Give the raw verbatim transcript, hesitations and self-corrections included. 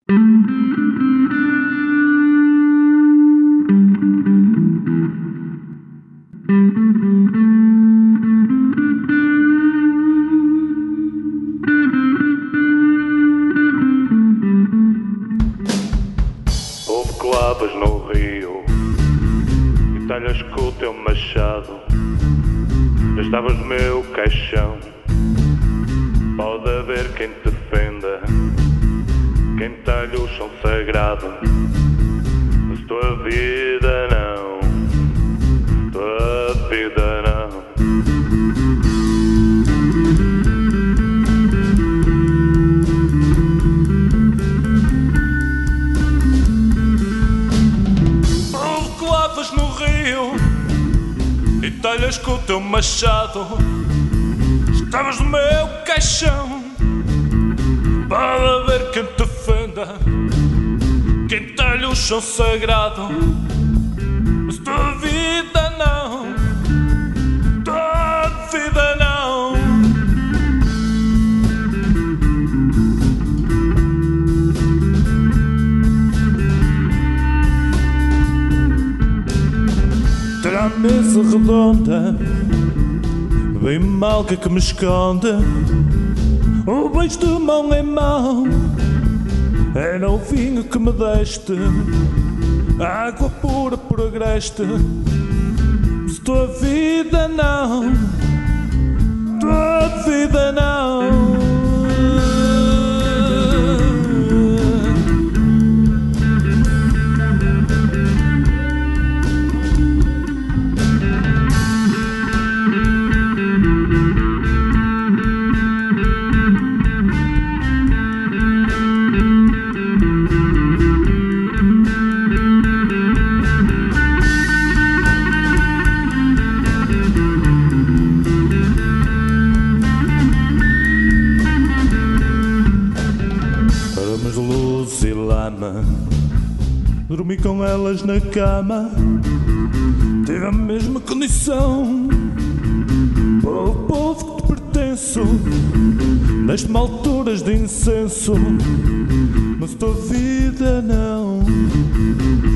Houve clavas no rio e talhas com o teu machado. Estavas no meu caixão. Pode haver quem te defenda, quem talha o chão sagrado, mas tua vida não, tua vida não. Houve clavas no rio e talhas com o teu machado. Estavas no meu caixão. Pode haver quem te defenda, quem talha o chão sagrado, mas tua vida não, tua vida não. Ter a mesa redonda, bem mal que é que me esconde. O beijo de mão em mão era o vinho que me deste, água pura por agreste, mas tua vida não, tua vida não. Luz e lama, dormi com elas na cama. Tive a mesma condição para o povo que te pertenço. Deste-me alturas de incenso, mas tua vida não.